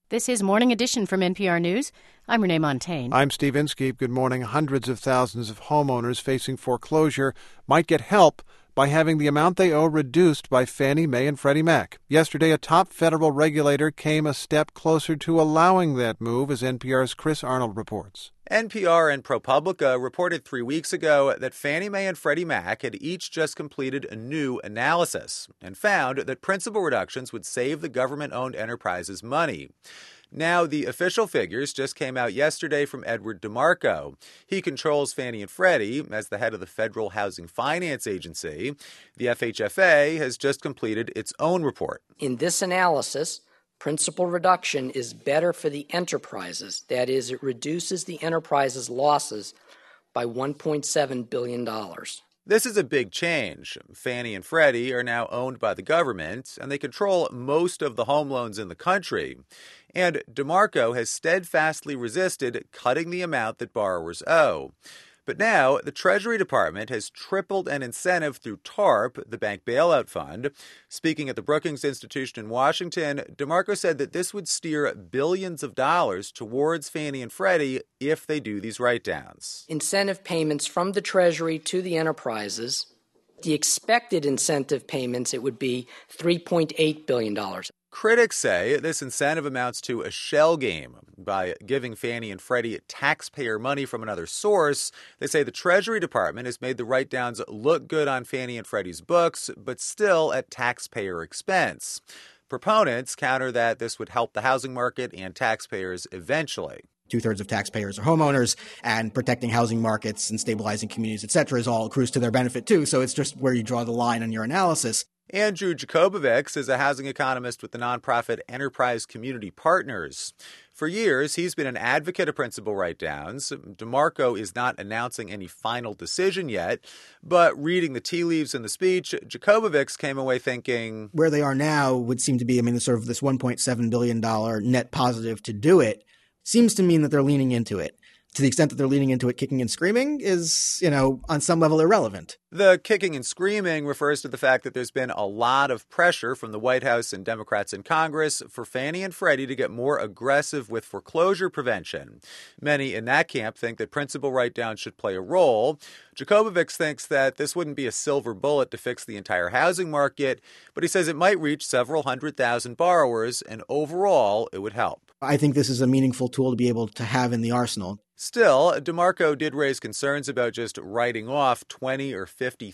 This is Morning Edition from NPR News. I'm Renee Montaigne. I'm Steve Inskeep. Good morning. Hundreds of thousands of homeowners facing foreclosure might get help by having the amount they owe reduced by Fannie Mae and Freddie Mac. Yesterday, a top federal regulator came a step closer to allowing that move, as NPR's Chris Arnold reports. NPR and ProPublica reported 3 weeks ago that Fannie Mae and Freddie Mac had each just completed a new analysis and found that principal reductions would save the government-owned enterprises money. Now, the official figures just came out yesterday from Edward DeMarco. He controls Fannie and Freddie as the head of the Federal Housing Finance Agency. The FHFA has just completed its own report. In this analysis, principal reduction is better for the enterprises. That is, it reduces the enterprise's losses by $1.7 billion. This is a big change. Fannie and Freddie are now owned by the government, and they control most of the home loans in the country. And DeMarco has steadfastly resisted cutting the amount that borrowers owe. But now, the Treasury Department has tripled an incentive through TARP, the bank bailout fund. Speaking at the Brookings Institution in Washington, DeMarco said that this would steer billions of dollars towards Fannie and Freddie if they do these write-downs. Incentive payments from the Treasury to the enterprises, the expected incentive payments, it would be $3.8 billion. Critics say this incentive amounts to a shell game. By giving Fannie and Freddie taxpayer money from another source, they say the Treasury Department has made the write-downs look good on Fannie and Freddie's books, but still at taxpayer expense. Proponents counter that this would help the housing market and taxpayers eventually. Two-thirds of taxpayers are homeowners, and protecting housing markets and stabilizing communities, et cetera, is all accrues to their benefit, too. So it's just where you draw the line on your analysis. Andrew Jacobovics is a housing economist with the nonprofit Enterprise Community Partners. For years, he's been an advocate of principal write-downs. DeMarco is not announcing any final decision yet, but reading the tea leaves in the speech, Jacobovics came away thinking, where they are now would seem to be, sort of this $1.7 billion net positive to do it, seems to mean that they're leaning into it. To the extent that they're leaning into it, kicking and screaming is, on some level irrelevant. The kicking and screaming refers to the fact that there's been a lot of pressure from the White House and Democrats in Congress for Fannie and Freddie to get more aggressive with foreclosure prevention. Many in that camp think that principal write-downs should play a role. Jacobovics thinks that this wouldn't be a silver bullet to fix the entire housing market, but he says it might reach several 100,000 borrowers, and overall, it would help. I think this is a meaningful tool to be able to have in the arsenal. Still, DeMarco did raise concerns about just writing off $20,000 or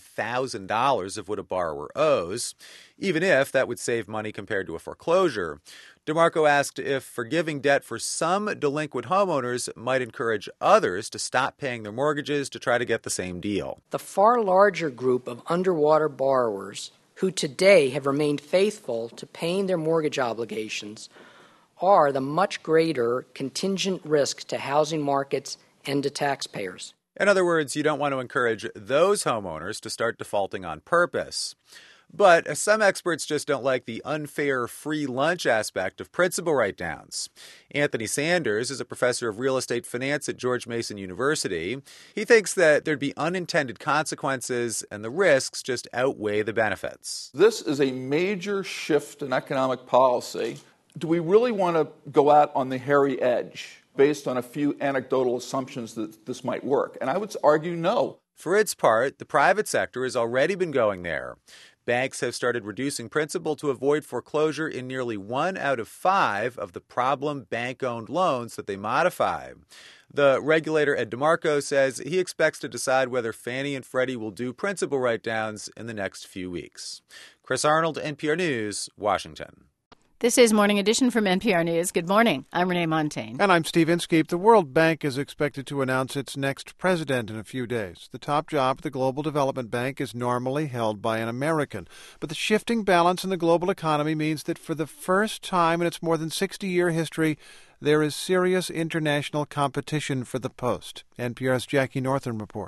$50,000 of what a borrower owes, even if that would save money compared to a foreclosure. DeMarco asked if forgiving debt for some delinquent homeowners might encourage others to stop paying their mortgages to try to get the same deal. The far larger group of underwater borrowers who today have remained faithful to paying their mortgage obligations are the much greater contingent risk to housing markets and to taxpayers. In other words, you don't want to encourage those homeowners to start defaulting on purpose. But some experts just don't like the unfair free lunch aspect of principal write-downs. Anthony Sanders is a professor of real estate finance at George Mason University. He thinks that there'd be unintended consequences and the risks just outweigh the benefits. This is a major shift in economic policy. Do we really want to go out on the hairy edge based on a few anecdotal assumptions that this might work? And I would argue no. For its part, the private sector has already been going there. Banks have started reducing principal to avoid foreclosure in nearly 1 out of 5 of the problem bank-owned loans that they modify. The regulator Ed DeMarco says he expects to decide whether Fannie and Freddie will do principal write-downs in the next few weeks. Chris Arnold, NPR News, Washington. This is Morning Edition from NPR News. Good morning. I'm Renee Montaigne. And I'm Steve Inskeep. The World Bank is expected to announce its next president in a few days. The top job at the Global Development Bank is normally held by an American. But the shifting balance in the global economy means that for the first time in its more than 60-year history, there is serious international competition for the post. NPR's Jackie Northam reports.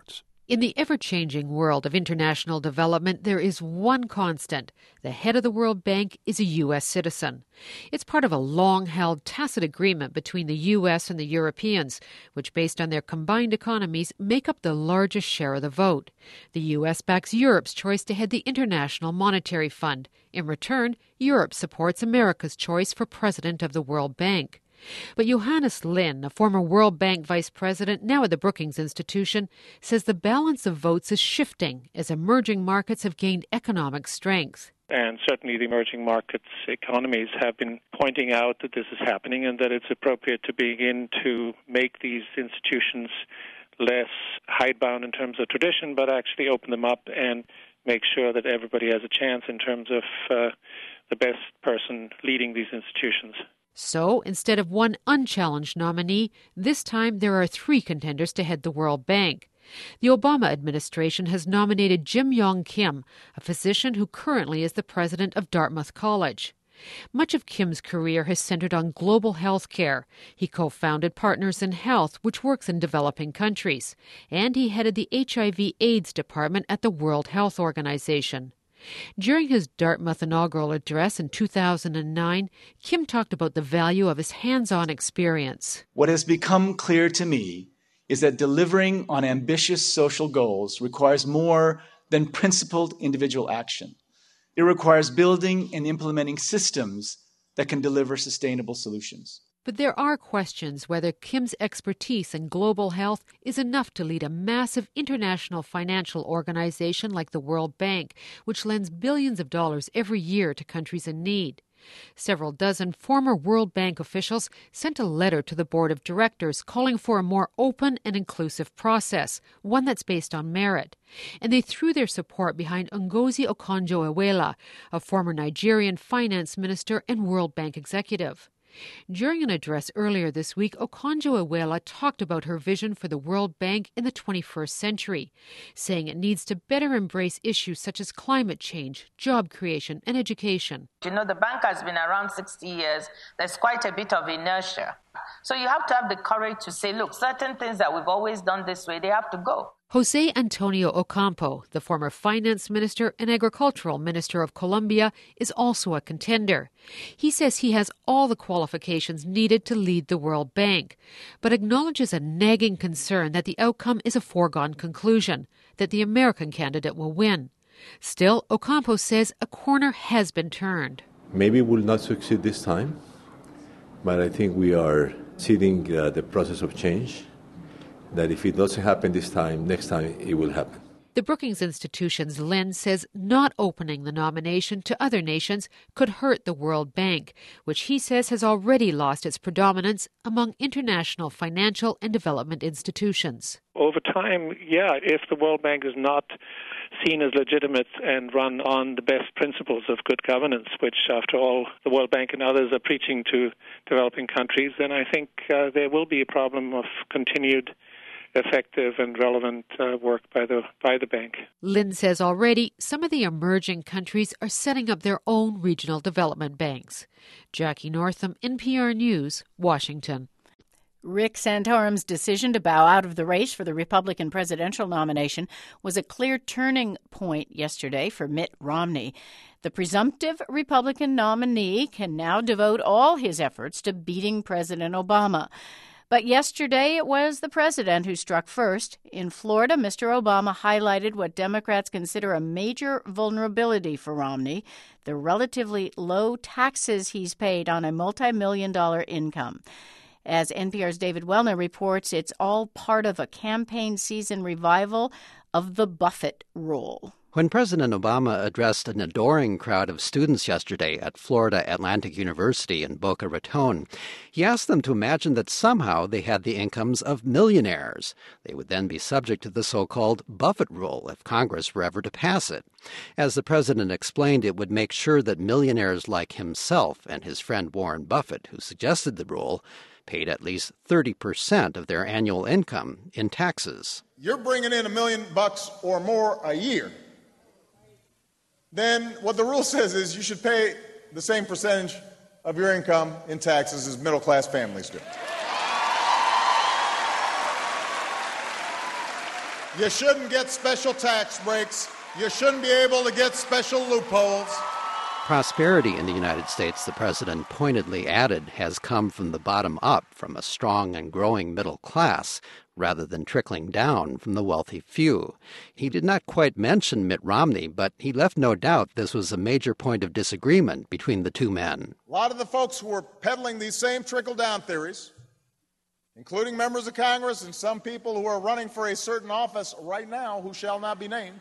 In the ever-changing world of international development, there is one constant. The head of the World Bank is a U.S. citizen. It's part of a long-held tacit agreement between the U.S. and the Europeans, which, based on their combined economies, make up the largest share of the vote. The U.S. backs Europe's choice to head the International Monetary Fund. In return, Europe supports America's choice for president of the World Bank. But Johannes Lin, a former World Bank vice president, now at the Brookings Institution, says the balance of votes is shifting as emerging markets have gained economic strength. And certainly the emerging markets economies have been pointing out that this is happening and that it's appropriate to begin to make these institutions less hidebound in terms of tradition, but actually open them up and make sure that everybody has a chance in terms of the best person leading these institutions. So, instead of one unchallenged nominee, this time there are 3 contenders to head the World Bank. The Obama administration has nominated Jim Yong Kim, a physician who currently is the president of Dartmouth College. Much of Kim's career has centered on global health care. He co-founded Partners in Health, which works in developing countries, and he headed the HIV/AIDS department at the World Health Organization. During his Dartmouth inaugural address in 2009, Kim talked about the value of his hands-on experience. What has become clear to me is that delivering on ambitious social goals requires more than principled individual action. It requires building and implementing systems that can deliver sustainable solutions. But there are questions whether Kim's expertise in global health is enough to lead a massive international financial organization like the World Bank, which lends billions of dollars every year to countries in need. Several dozen former World Bank officials sent a letter to the board of directors calling for a more open and inclusive process, one that's based on merit. And they threw their support behind Ngozi Okonjo-Iweala, a former Nigerian finance minister and World Bank executive. During an address earlier this week, Okonjo-Iweala talked about her vision for the World Bank in the 21st century, saying it needs to better embrace issues such as climate change, job creation, and education. You know, the bank has been around 60 years. There's quite a bit of inertia. So you have to have the courage to say, look, certain things that we've always done this way, they have to go. Jose Antonio Ocampo, the former finance minister and agricultural minister of Colombia, is also a contender. He says he has all the qualifications needed to lead the World Bank, but acknowledges a nagging concern that the outcome is a foregone conclusion, that the American candidate will win. Still, Ocampo says a corner has been turned. Maybe we'll not succeed this time, but I think we are seeing the process of change. That if it doesn't happen this time, next time it will happen. The Brookings Institution's Lin says not opening the nomination to other nations could hurt the World Bank, which he says has already lost its predominance among international financial and development institutions. Over time, if the World Bank is not seen as legitimate and run on the best principles of good governance, which, after all, the World Bank and others are preaching to developing countries, then I think there will be a problem of continued effective and relevant work by the bank. Lin says already some of the emerging countries are setting up their own regional development banks. Jackie Northam, NPR News, Washington. Rick Santorum's decision to bow out of the race for the Republican presidential nomination was a clear turning point yesterday for Mitt Romney. The presumptive Republican nominee can now devote all his efforts to beating President Obama. But yesterday it was the president who struck first. In Florida, Mr. Obama highlighted what Democrats consider a major vulnerability for Romney, the relatively low taxes he's paid on a multi-million-dollar income. As NPR's David Wellner reports, it's all part of a campaign season revival of the Buffett rule. When President Obama addressed an adoring crowd of students yesterday at Florida Atlantic University in Boca Raton, he asked them to imagine that somehow they had the incomes of millionaires. They would then be subject to the so-called Buffett rule if Congress were ever to pass it. As the president explained, it would make sure that millionaires like himself and his friend Warren Buffett, who suggested the rule, paid at least 30% of their annual income in taxes. You're bringing in $1 million or more a year. Then what the rule says is you should pay the same percentage of your income in taxes as middle-class families do. You shouldn't get special tax breaks. You shouldn't be able to get special loopholes. Prosperity in the United States, the president pointedly added, has come from the bottom up, from a strong and growing middle class, rather than trickling down from the wealthy few. He did not quite mention Mitt Romney, but he left no doubt this was a major point of disagreement between the two men. A lot of the folks who are peddling these same trickle-down theories, including members of Congress and some people who are running for a certain office right now who shall not be named,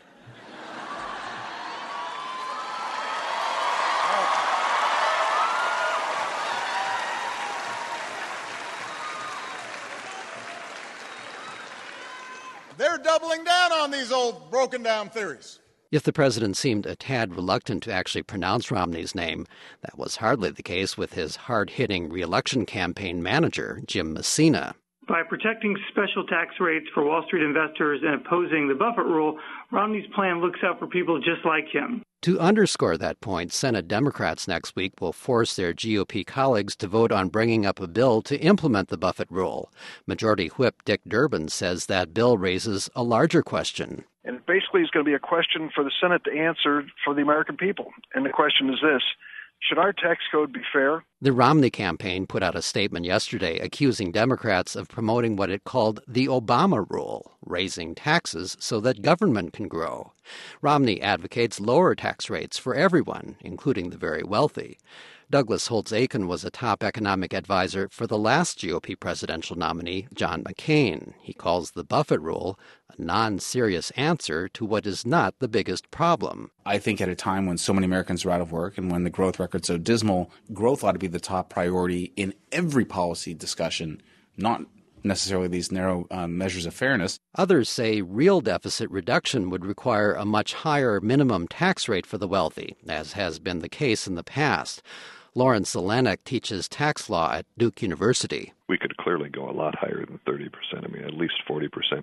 they're doubling down on these old broken-down theories. If the president seemed a tad reluctant to actually pronounce Romney's name, that was hardly the case with his hard-hitting re-election campaign manager, Jim Messina. By protecting special tax rates for Wall Street investors and opposing the Buffett rule, Romney's plan looks out for people just like him. To underscore that point, Senate Democrats next week will force their GOP colleagues to vote on bringing up a bill to implement the Buffett rule. Majority Whip Dick Durbin says that bill raises a larger question. And basically it's going to be a question for the Senate to answer for the American people. And the question is this: should our tax code be fair? The Romney campaign put out a statement yesterday accusing Democrats of promoting what it called the Obama rule, raising taxes so that government can grow. Romney advocates lower tax rates for everyone, including the very wealthy. Douglas Holtz-Eakin was a top economic advisor for the last GOP presidential nominee, John McCain. He calls the Buffett rule a non-serious answer to what is not the biggest problem. I think at a time when so many Americans are out of work and when the growth record's so dismal, growth ought to be the top priority in every policy discussion, not necessarily these narrow measures of fairness. Others say real deficit reduction would require a much higher minimum tax rate for the wealthy, as has been the case in the past. Lawrence Zelenik teaches tax law at Duke University. We could clearly go a lot higher than 30%, I mean, at least 40%.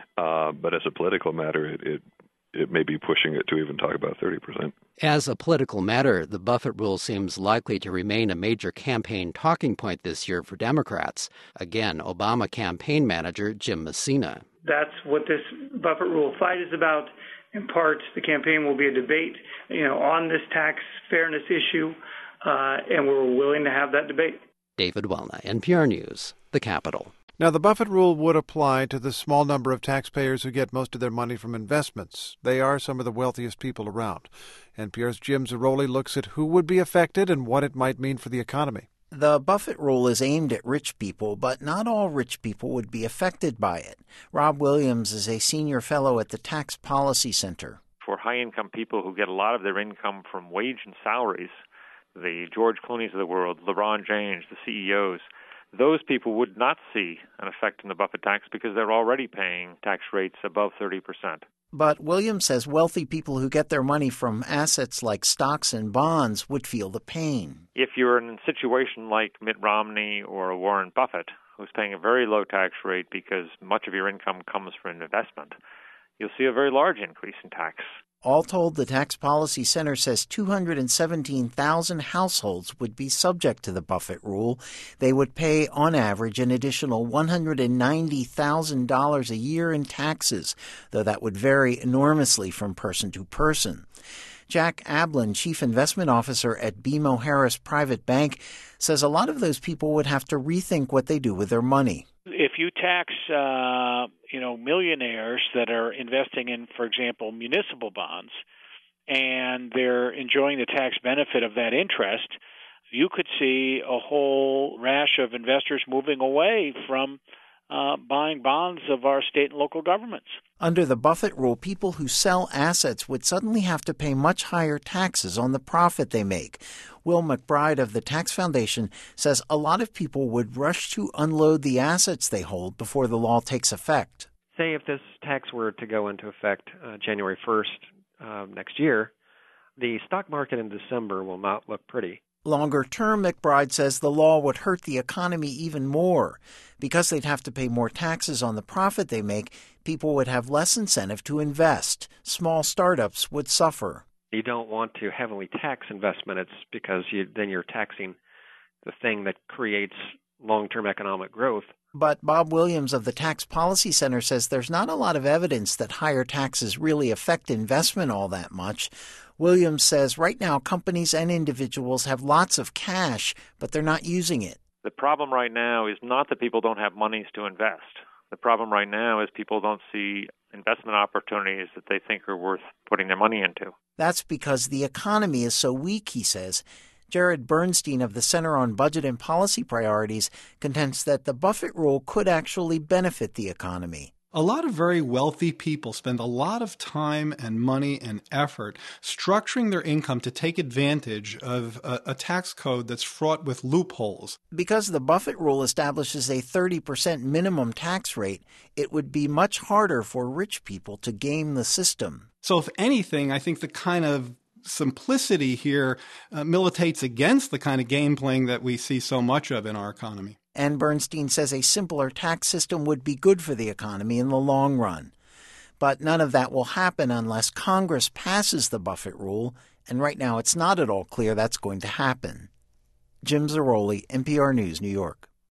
But as a political matter, it may be pushing it to even talk about 30%. As a political matter, the Buffett rule seems likely to remain a major campaign talking point this year for Democrats. Again, Obama campaign manager Jim Messina. That's what this Buffett rule fight is about. In part, the campaign will be a debate, on this tax fairness issue, and we're willing to have that debate. David Wellna, NPR News, the Capitol. Now, the Buffett rule would apply to the small number of taxpayers who get most of their money from investments. They are some of the wealthiest people around. NPR's Jim Zarroli looks at who would be affected and what it might mean for the economy. The Buffett rule is aimed at rich people, but not all rich people would be affected by it. Rob Williams is a senior fellow at the Tax Policy Center. For high-income people who get a lot of their income from wage and salaries, the George Clooney's of the world, LeBron James, the CEOs, those people would not see an effect in the Buffett tax because they're already paying tax rates above 30%. But Williams says wealthy people who get their money from assets like stocks and bonds would feel the pain. If you're in a situation like Mitt Romney or Warren Buffett, who's paying a very low tax rate because much of your income comes from investment, you'll see a very large increase in tax. All told, the Tax Policy Center says 217,000 households would be subject to the Buffett rule. They would pay, on average, an additional $190,000 a year in taxes, though that would vary enormously from person to person. Jack Ablin, Chief Investment Officer at BMO Harris Private Bank, says a lot of those people would have to rethink what they do with their money. If you tax, millionaires that are investing in, for example, municipal bonds, and they're enjoying the tax benefit of that interest, you could see a whole rash of investors moving away from buying bonds of our state and local governments. Under the Buffett rule, people who sell assets would suddenly have to pay much higher taxes on the profit they make. Will McBride of the Tax Foundation says a lot of people would rush to unload the assets they hold before the law takes effect. Say if this tax were to go into effect January 1st next year, the stock market in December will not look pretty. Longer term, McBride says the law would hurt the economy even more. Because they'd have to pay more taxes on the profit they make, people would have less incentive to invest. Small startups would suffer. You don't want to heavily tax investment. It's because then you're taxing the thing that creates long-term economic growth. But Bob Williams of the Tax Policy Center says there's not a lot of evidence that higher taxes really affect investment all that much. Williams says right now companies and individuals have lots of cash, but they're not using it. The problem right now is not that people don't have monies to invest. The problem right now is people don't see investment opportunities that they think are worth putting their money into. That's because the economy is so weak, he says. Jared Bernstein of the Center on Budget and Policy Priorities contends that the Buffett rule could actually benefit the economy. A lot of very wealthy people spend a lot of time and money and effort structuring their income to take advantage of a tax code that's fraught with loopholes. Because the Buffett rule establishes a 30% minimum tax rate, it would be much harder for rich people to game the system. So if anything, I think the kind of simplicity here militates against the kind of game playing that we see so much of in our economy. And Bernstein says a simpler tax system would be good for the economy in the long run. But none of that will happen unless Congress passes the Buffett rule, and right now it's not at all clear that's going to happen. Jim Zarroli, NPR News, New York.